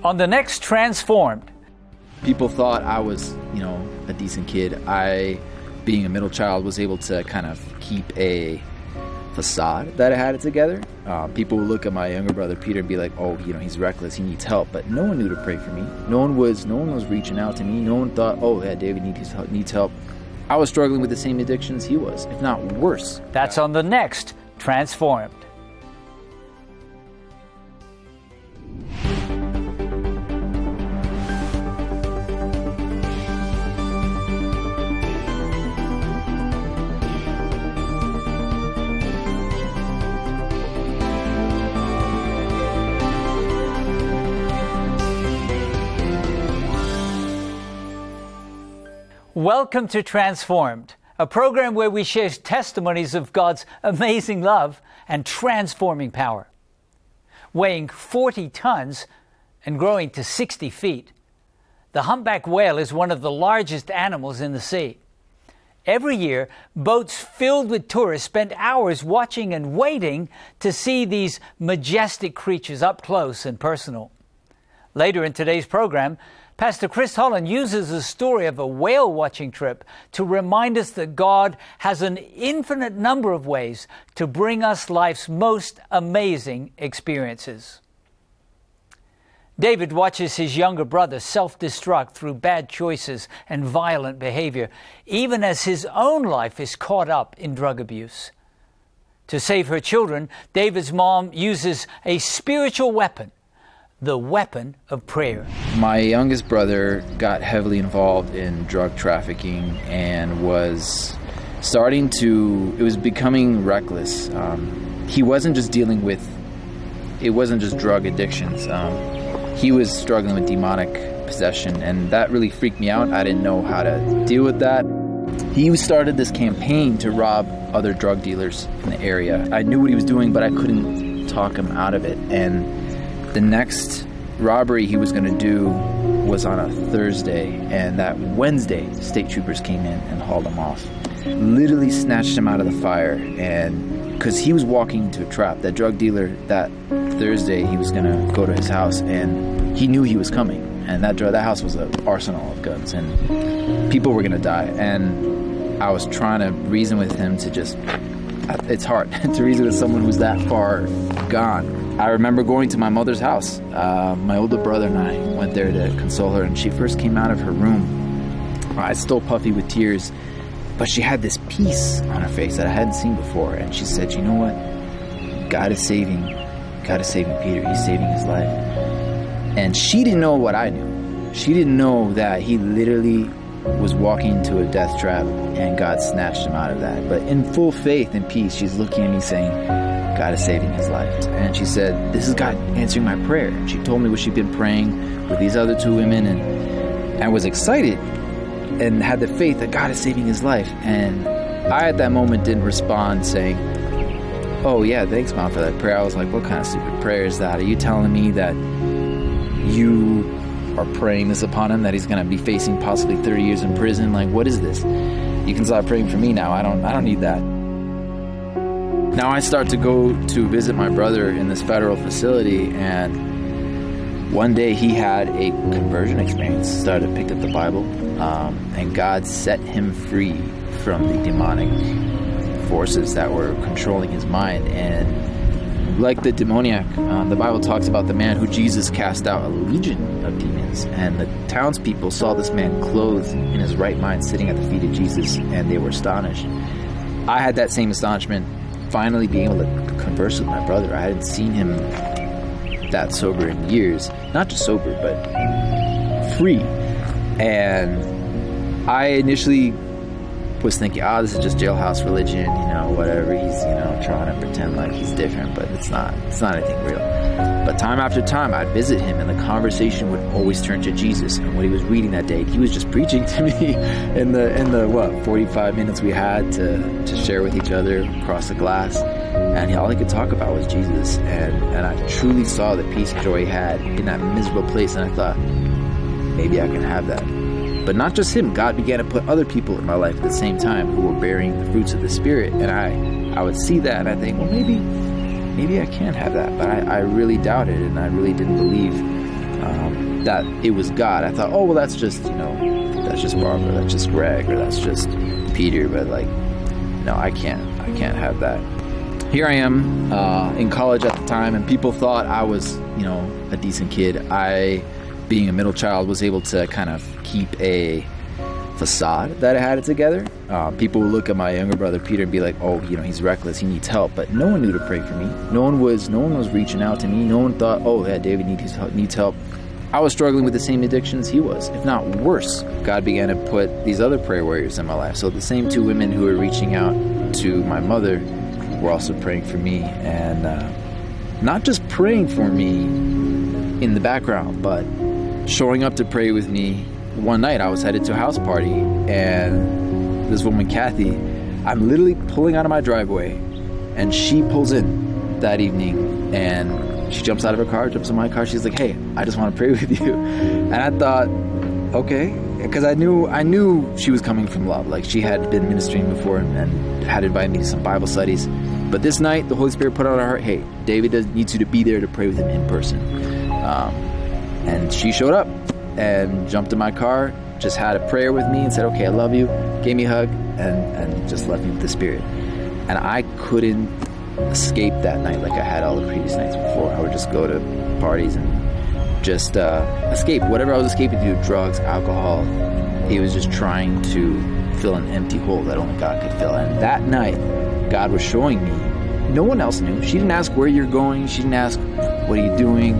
On the next Transformed. People thought I was, a decent kid. I, being a middle child, was able to kind of keep a facade that I had it together. People would look at my younger brother Peter and be like, oh, he's reckless, he needs help. But no one knew to pray for me. No one was reaching out to me. No one thought, oh yeah, David needs help. I was struggling with the same addictions he was, if not worse. That's on the next Transformed. Welcome to Transformed, a program where we share testimonies of God's amazing love and transforming power. Weighing 40 tons and growing to 60 feet, the humpback whale is one of the largest animals in the sea. Every year, boats filled with tourists spend hours watching and waiting to see these majestic creatures up close and personal. Later in today's program, Pastor Chris Holland uses the story of a whale-watching trip to remind us that God has an infinite number of ways to bring us life's most amazing experiences. David watches his younger brother self-destruct through bad choices and violent behavior, even as his own life is caught up in drug abuse. To save her children, David's mom uses a spiritual weapon, the weapon of prayer. My youngest brother got heavily involved in drug trafficking and was becoming reckless. He wasn't just it wasn't just drug addictions. He was struggling with demonic possession, and that really freaked me out. I didn't know how to deal with that. He started this campaign to rob other drug dealers in the area. I knew what he was doing, but I couldn't talk him out of it. And the next robbery he was going to do was on a Thursday, and that Wednesday, state troopers came in and hauled him off. Literally snatched him out of the fire, and because he was walking into a trap. That drug dealer, that Thursday, he was going to go to his house, and he knew he was coming. And that house was an arsenal of guns, and people were going to die. And I was trying to reason with him it's hard to reason with someone who's that far gone. I remember going to my mother's house. My older brother and I went there to console her, and she first came out of her room. Eyes still puffy with tears, but she had this peace on her face that I hadn't seen before. And she said, you know what? God is saving Peter. He's saving his life. And she didn't know what I knew. She didn't know that he literally was walking into a death trap and God snatched him out of that. But in full faith and peace, she's looking at me saying, God is saving his life. And she said, this is God answering my prayer. And she told me what she'd been praying with these other two women, and was excited and had the faith that God is saving his life. And I, at that moment, didn't respond saying, oh yeah, thanks, Mom, for that prayer. I was like, what kind of stupid prayer is that? Are you telling me that you are praying this upon him, that he's going to be facing possibly 30 years in prison? Like, what is this? You can start praying for me now. I don't need that. Now I start to go to visit my brother in this federal facility, and one day he had a conversion experience, started to pick up the Bible, and God set him free from the demonic forces that were controlling his mind. And like the demoniac, the Bible talks about the man who Jesus cast out a legion of demons, and the townspeople saw this man clothed in his right mind sitting at the feet of Jesus, and they were astonished. I had that same astonishment finally being able to converse with my brother. I hadn't seen him that sober in years. Not just sober, but free. And I initially was thinking, this is just jailhouse religion, whatever. He's, trying to pretend like he's different, but it's not anything real. But time after time, I'd visit him, and the conversation would always turn to Jesus. And what he was reading that day, he was just preaching to me in the 45 minutes we had to share with each other across the glass. And all he could talk about was Jesus. And I truly saw the peace and joy he had in that miserable place. And I thought, maybe I can have that. But not just him. God began to put other people in my life at the same time who were bearing the fruits of the Spirit. And I would see that, and I think, well, maybe I can have that. But I really doubted, and I really didn't believe. that it was God. I thought, oh, well, that's just Barbara, that's just Greg, or that's just Peter. But like, no, I can't have that. Here I am in college at the time, and people thought I was, a decent kid. I, being a middle child, was able to kind of keep a facade that I had it together. People would look at my younger brother Peter and be like, oh, he's reckless, he needs help. But no one knew to pray for me. No one was reaching out to me. No one thought, oh yeah, David needs help. I was struggling with the same addictions he was, if not worse. God began to put these other prayer warriors in my life. So the same two women who were reaching out to my mother were also praying for me, and not just praying for me in the background, but showing up to pray with me. One night I was headed to a house party, and this woman, Kathy, I'm literally pulling out of my driveway, and she pulls in that evening, and she jumps out of her car, jumps in my car. She's like, hey, I just want to pray with you. And I thought, okay, because I knew she was coming from love. Like, she had been ministering before and had invited me to some Bible studies. But this night, the Holy Spirit put on her heart, hey, David needs you to be there to pray with him in person. And she showed up and jumped in my car, just had a prayer with me and said, okay, I love you, gave me a hug, and just left me with the Spirit. And I couldn't escape that night like I had all the previous nights before. I would just go to parties and just escape. Whatever I was escaping to, drugs, alcohol, he was just trying to fill an empty hole that only God could fill. And that night, God was showing me, no one else knew. She didn't ask where you're going. She didn't ask, what are you doing?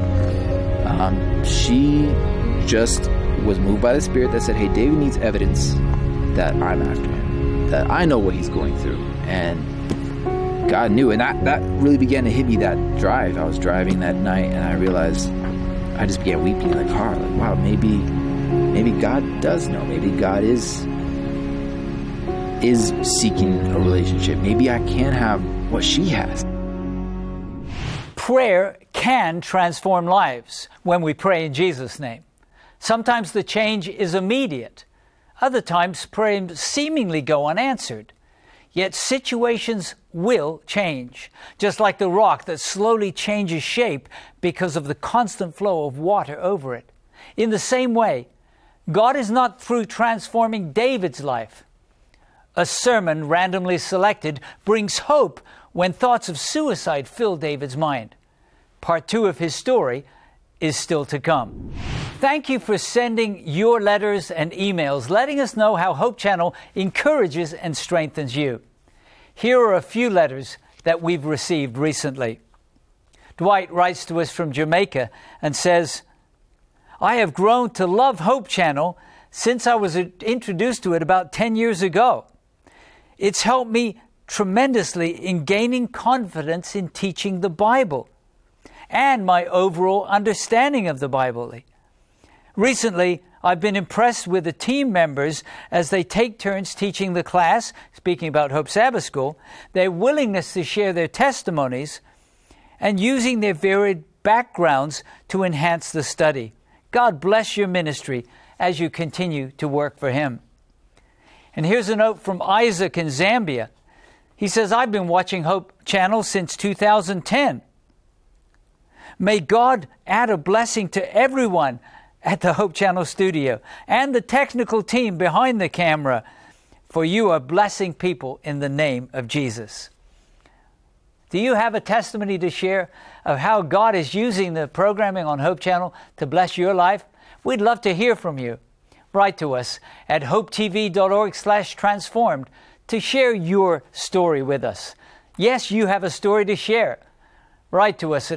She just was moved by the Spirit that said, hey, David needs evidence that I'm after him, that I know what he's going through. And God knew. And that really began to hit me that drive. I was driving that night, and I realized, I just began weeping in the car. Like, wow, maybe God does know. Maybe God is seeking a relationship. Maybe I can have what she has. Prayer can transform lives when we pray in Jesus' name. Sometimes the change is immediate. Other times prayers seemingly go unanswered. Yet situations will change, just like the rock that slowly changes shape because of the constant flow of water over it. In the same way, God is not through transforming David's life. A sermon randomly selected brings hope when thoughts of suicide fill David's mind. Part 2 of his story is still to come. Thank you for sending your letters and emails, letting us know how Hope Channel encourages and strengthens you. Here are a few letters that we've received recently. Dwight writes to us from Jamaica and says, I have grown to love Hope Channel since I was introduced to it about 10 years ago. It's helped me tremendously in gaining confidence in teaching the Bible and my overall understanding of the Bible. Recently, I've been impressed with the team members as they take turns teaching the class, speaking about Hope Sabbath School, their willingness to share their testimonies, and using their varied backgrounds to enhance the study. God bless your ministry as you continue to work for Him. And here's a note from Isaac in Zambia. He says, I've been watching Hope Channel since 2010. May God add a blessing to everyone at the Hope Channel studio and the technical team behind the camera, for you are blessing people in the name of Jesus. Do you have a testimony to share of how God is using the programming on Hope Channel to bless your life? We'd love to hear from you. Write to us at hopetv.org/transformed to share your story with us. Yes, you have a story to share. Write to us at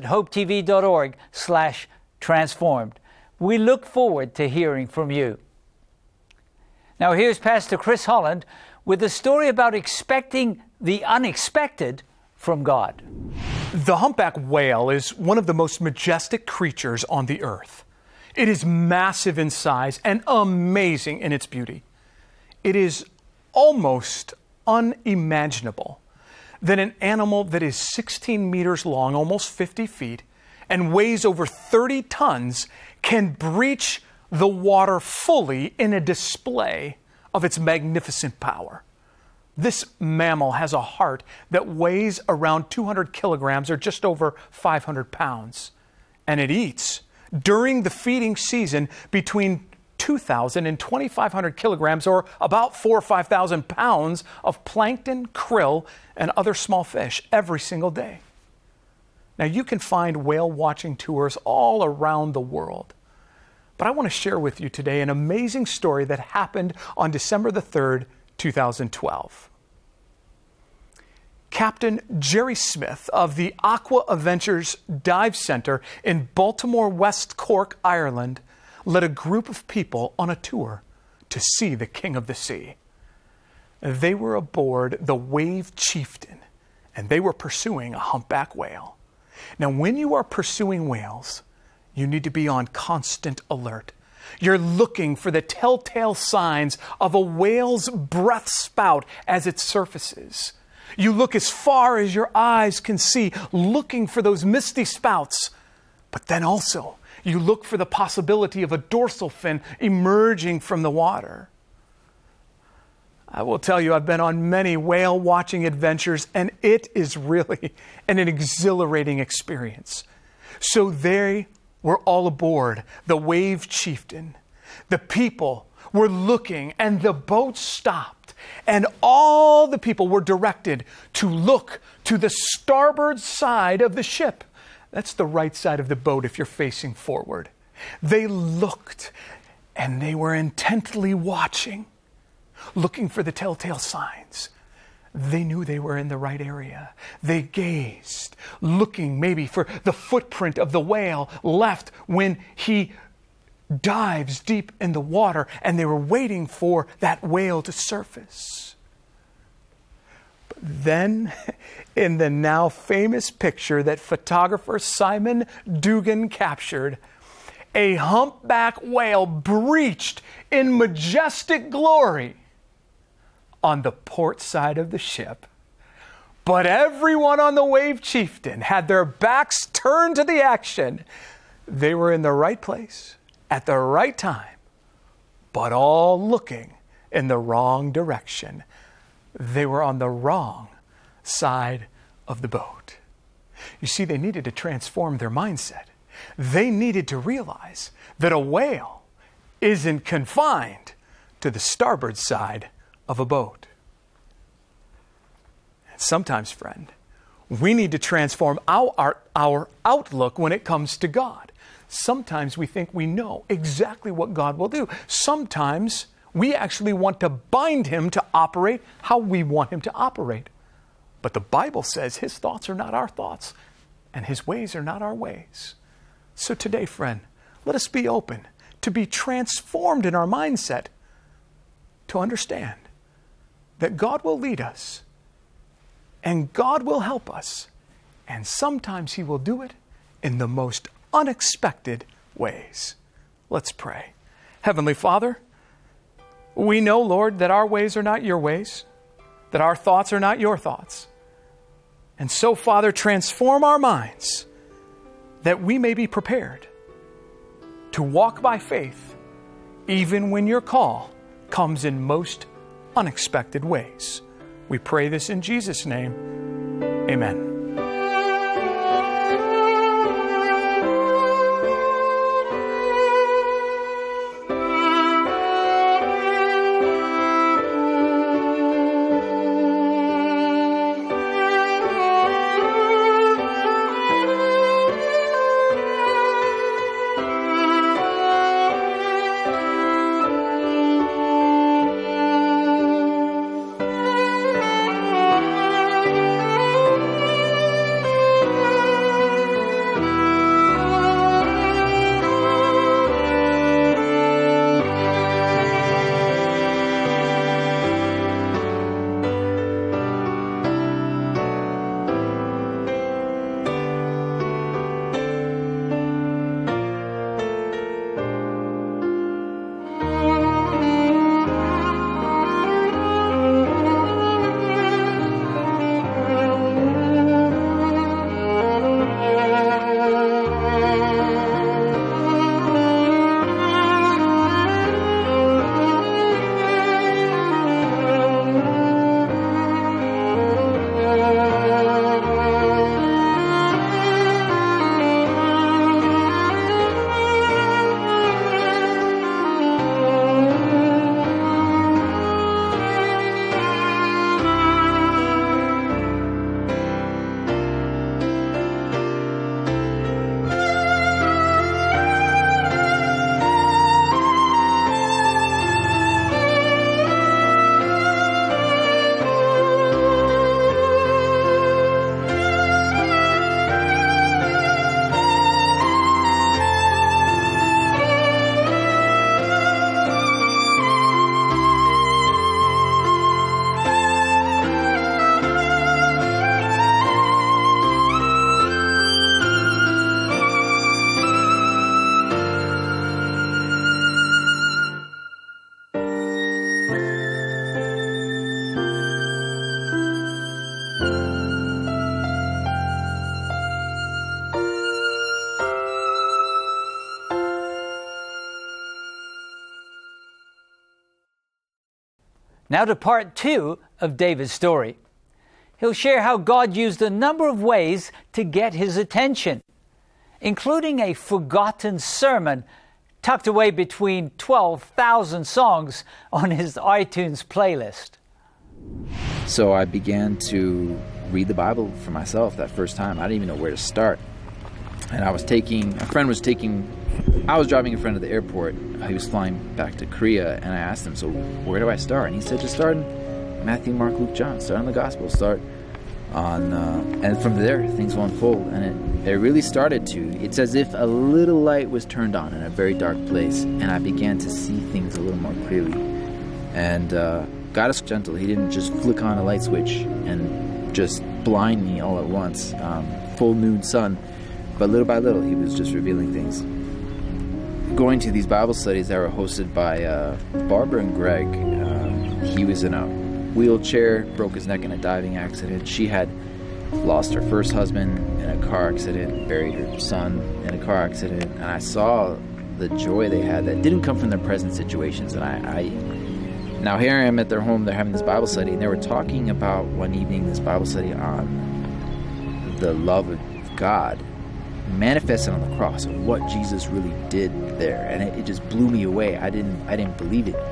hopetv.org/transformed. We look forward to hearing from you. Now here's Pastor Chris Holland with a story about expecting the unexpected from God. The humpback whale is one of the most majestic creatures on the earth. It is massive in size and amazing in its beauty. It is almost unimaginable that an animal that is 16 meters long, almost 50 feet, and weighs over 30 tons can breach the water fully in a display of its magnificent power. This mammal has a heart that weighs around 200 kilograms or just over 500 pounds, and it eats During the feeding season, between 2,000 and 2,500 kilograms, or about 4,000 or 5,000 pounds of plankton, krill, and other small fish every single day. Now, you can find whale watching tours all around the world. But I want to share with you today an amazing story that happened on December the 3rd, 2012. Captain Jerry Smith of the Aqua Adventures Dive Center in Baltimore, West Cork, Ireland, led a group of people on a tour to see the King of the Sea. They were aboard the Wave Chieftain, and they were pursuing a humpback whale. Now, when you are pursuing whales, you need to be on constant alert. You're looking for the telltale signs of a whale's breath spout as it surfaces. You look as far as your eyes can see, looking for those misty spouts. But then also, you look for the possibility of a dorsal fin emerging from the water. I will tell you, I've been on many whale watching adventures, and it is really an exhilarating experience. So they were all aboard the Wave Chieftain. The people were looking, and the boat stopped, and all the people were directed to look to the starboard side of the ship. That's the right side of the boat if you're facing forward. They looked, and they were intently watching, looking for the telltale signs. They knew they were in the right area. They gazed, looking maybe for the footprint of the whale left when he dives deep in the water, and they were waiting for that whale to surface. But then, in the now famous picture that photographer Simon Dugan captured, a humpback whale breached in majestic glory on the port side of the ship. But everyone on the Wave Chieftain had their backs turned to the action. They were in the right place at the right time, but all looking in the wrong direction. They were on the wrong side of the boat. You see, they needed to transform their mindset. They needed to realize that a whale isn't confined to the starboard side of a boat. And sometimes, friend, we need to transform our outlook when it comes to God. Sometimes we think we know exactly what God will do. Sometimes we actually want to bind him to operate how we want him to operate. But the Bible says his thoughts are not our thoughts, and his ways are not our ways. So today, friend, let us be open to be transformed in our mindset to understand that God will lead us and God will help us. And sometimes he will do it in the most unexpected ways. Let's pray. Heavenly Father, we know, Lord, that our ways are not your ways, that our thoughts are not your thoughts. And so, Father, transform our minds that we may be prepared to walk by faith, even when your call comes in most unexpected ways. We pray this in Jesus' name. Amen. Now to part 2 of David's story. He'll share how God used a number of ways to get his attention, including a forgotten sermon tucked away between 12,000 songs on his iTunes playlist. So I began to read the Bible for myself that first time. I didn't even know where to start. And I was driving a friend to the airport. He was flying back to Korea, and I asked him, so where do I start? And he said, just start in Matthew, Mark, Luke, John. Start on the Gospel. Start on, and from there, things will unfold. And it really started to. It's as if a little light was turned on in a very dark place, and I began to see things a little more clearly. And God is gentle. He didn't just flick on a light switch and just blind me all at once. Full noon sun. But little by little, he was just revealing things. Going to these Bible studies that were hosted by Barbara and Greg, he was in a wheelchair, broke his neck in a diving accident. She had lost her first husband in a car accident, buried her son in a car accident, and I saw the joy they had that didn't come from their present situations. And now here I am at their home, they're having this Bible study, and they were talking about one evening this Bible study on the love of God manifested on the cross, and what Jesus really did there, and it just blew me away. I didn't believe it.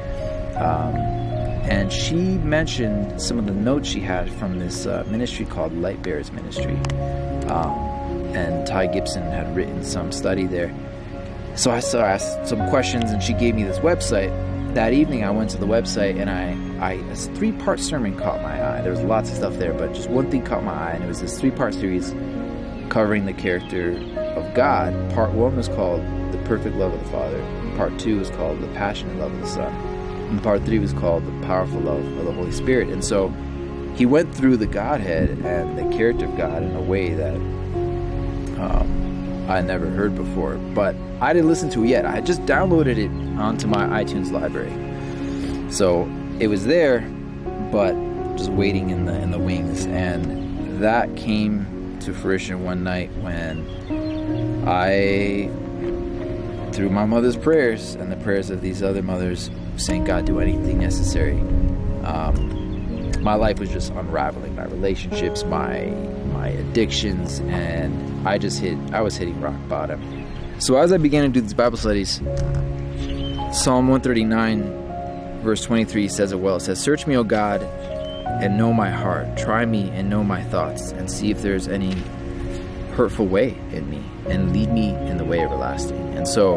And she mentioned some of the notes she had from this ministry called Light Bearers Ministry, and Ty Gibson had written some study there. So I asked some questions, and she gave me this website. That evening I went to the website, and this 3-part sermon caught my eye. There was lots of stuff there, but just one thing caught my eye, and it was this 3-part series covering the character of God. Part 1 was called The Perfect Love of the Father. Part 2 was called The Passionate Love of the Son. And Part 3 was called The Powerful Love of the Holy Spirit. And so he went through the Godhead and the character of God in a way that I never heard before. But I didn't listen to it yet. I had just downloaded it onto my iTunes library. So it was there, but just waiting in the wings. And that came to fruition one night when I, through my mother's prayers and the prayers of these other mothers, saying, God, do anything necessary. My life was just unraveling, my relationships, my addictions, and I was hitting rock bottom. So as I began to do these Bible studies, Psalm 139 verse 23 says it well. It says, search me, O God, and know my heart. Try me and know my thoughts, and see if there's any hurtful way in me, and lead me in the way everlasting. And so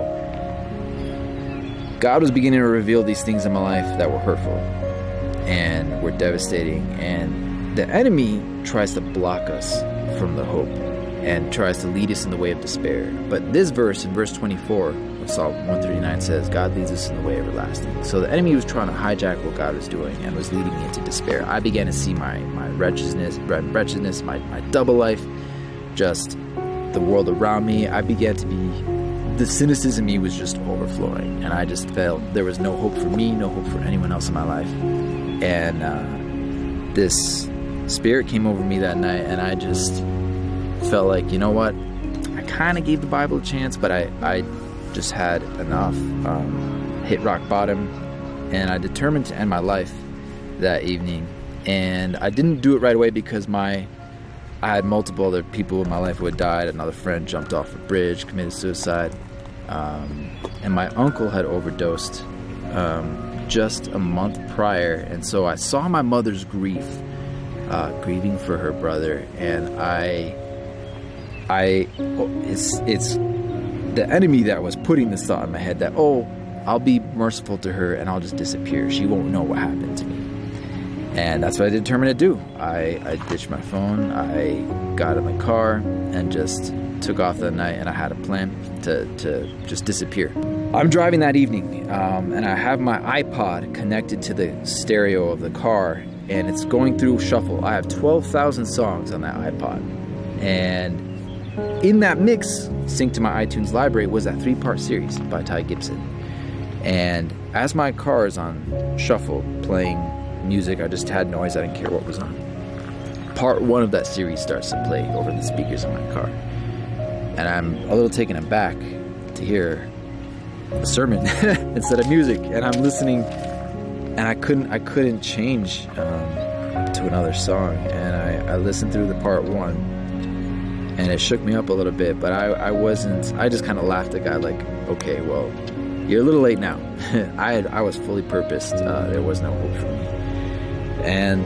God was beginning to reveal these things in my life that were hurtful and were devastating. And the enemy tries to block us from the hope and tries to lead us in the way of despair. But this verse, in verse 24 of Psalm 139, says, God leads us in the way everlasting. So the enemy was trying to hijack what God was doing and was leading me into despair. I began to see my wretchedness, my double life, just the world around me. I began to be, the cynicism in me was just overflowing. And I just felt there was no hope for me, no hope for anyone else in my life. And this spirit came over me that night, and I just felt like, you know what, I kind of gave the Bible a chance, but I just had enough. Hit rock bottom, and I determined to end my life that evening. And I didn't do it right away because I had multiple other people in my life who had died. Another friend jumped off a bridge, committed suicide, and my uncle had overdosed just a month prior. And so I saw my mother's grief, grieving for her brother, and it's the enemy that was putting this thought in my head that, oh, I'll be merciful to her and I'll just disappear. She won't know what happened to me. And that's what I determined to do. I ditched my phone. I got in the car and just took off that night, and I had a plan to just disappear. I'm driving that evening, and I have my iPod connected to the stereo of the car, and it's going through shuffle. I have 12,000 songs on that iPod. And in that mix, synced to my iTunes library, was that 3-part series by Ty Gibson. And as my car is on shuffle, playing music, I just had noise, I didn't care what was on. Part 1 of that series starts to play over the speakers in my car. And I'm a little taken aback to hear a sermon instead of music. And I'm listening and I couldn't change to another song. And I listened through the part one, and it shook me up a little bit, but I just kind of laughed at God, like, okay, well, you're a little late now. I was fully purposed. There was no hope for me. And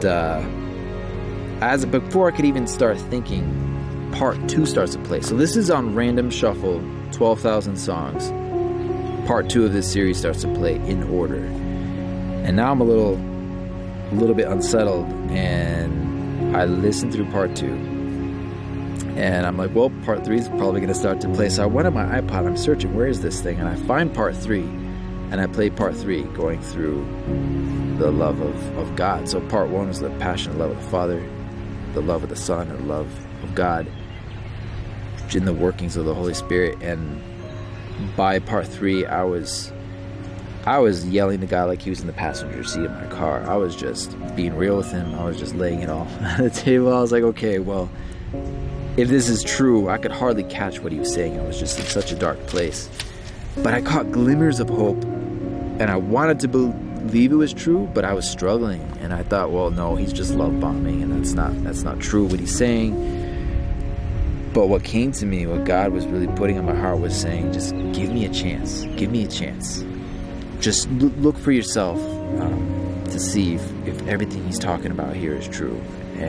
before I could even start thinking, part two starts to play. So this is on random shuffle, 12,000 songs. Part two of this series starts to play in order. And now I'm a little bit unsettled, and I listen through part two. And I'm like, well, part three is probably going to start to play. So I went on my iPod, I'm searching, where is this thing? And I find part three, and I play part three, going through the love of God. So part one was the passionate love of the Father, the love of the Son, and the love of God in the workings of the Holy Spirit. And by part three, I was yelling to God like he was in the passenger seat of my car. I was just being real with him. I was just laying it all on the table. I was like, okay, well, if this is true, I could hardly catch what he was saying. I was just in such a dark place. But I caught glimmers of hope, and I wanted to believe it was true, but I was struggling. And I thought, well, no, he's just love bombing, and that's not true what he's saying. But what came to me, what God was really putting on my heart, was saying, just give me a chance. Give me a chance. Just look for yourself to see if everything he's talking about here is true.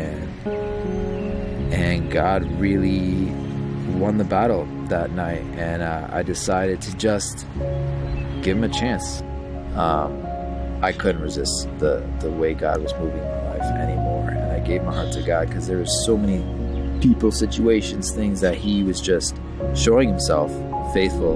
And God really won the battle that night, and I decided to just give him a chance. I couldn't resist the way God was moving in my life anymore, and I gave my heart to God because there was so many people, situations, things that he was just showing himself faithful.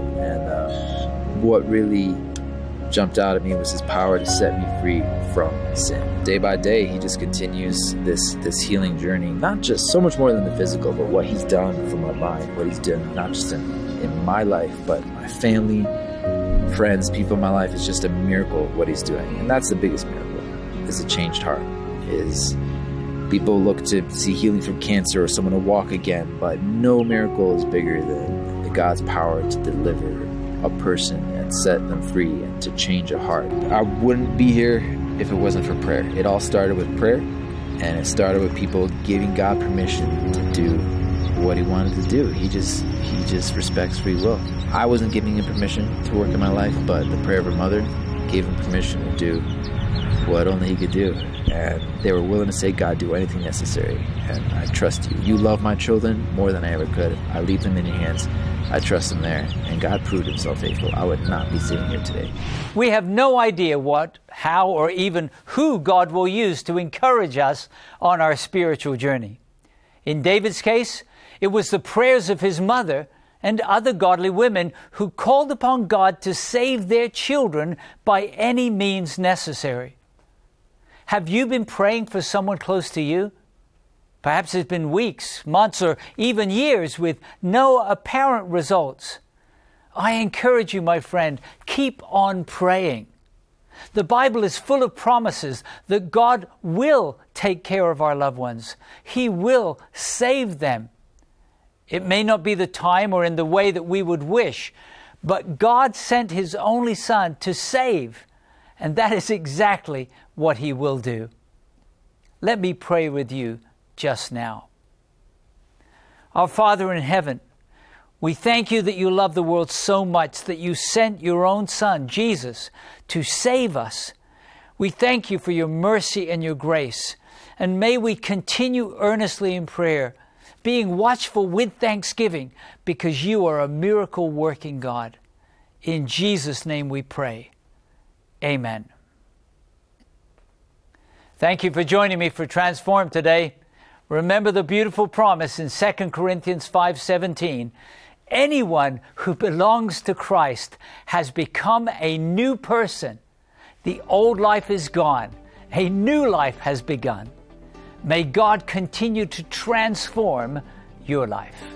And what really jumped out at me was his power to set me free from sin. Day by day, he just continues this healing journey, not just so much more than the physical, but what he's done for my mind, what he's done not just in my life, but my family, friends, people in my life. Is just a miracle what he's doing. And that's the biggest miracle, is a changed heart. Is people look to see healing from cancer or someone to walk again, but no miracle is bigger than God's power to deliver a person and set them free and to change a heart. I wouldn't be here if it wasn't for prayer. It all started with prayer, and it started with people giving God permission to do what he wanted to do. He just respects free will. I wasn't giving him permission to work in my life, but the prayer of her mother gave him permission to do what only he could do. And they were willing to say, God, do anything necessary, and I trust you. You love my children more than I ever could. I leave them in your hands. I trust them there. And God proved himself faithful. I would not be sitting here today. We have no idea what, how, or even who God will use to encourage us on our spiritual journey. In David's case, it was the prayers of his mother and other godly women who called upon God to save their children by any means necessary. Have you been praying for someone close to you? Perhaps it's been weeks, months, or even years with no apparent results. I encourage you, my friend, keep on praying. The Bible is full of promises that God will take care of our loved ones. He will save them. It may not be the time or in the way that we would wish, but God sent his only Son to save, and that is exactly what he will do. Let me pray with you just now. Our Father in heaven, we thank you that you love the world so much that you sent your own Son, Jesus, to save us. We thank you for your mercy and your grace, and may we continue earnestly in prayer, being watchful with thanksgiving, because you are a miracle-working God. In Jesus' name we pray. Amen. Thank you for joining me for Transform today. Remember the beautiful promise in 2 Corinthians 5:17. Anyone who belongs to Christ has become a new person. The old life is gone. A new life has begun. May God continue to transform your life.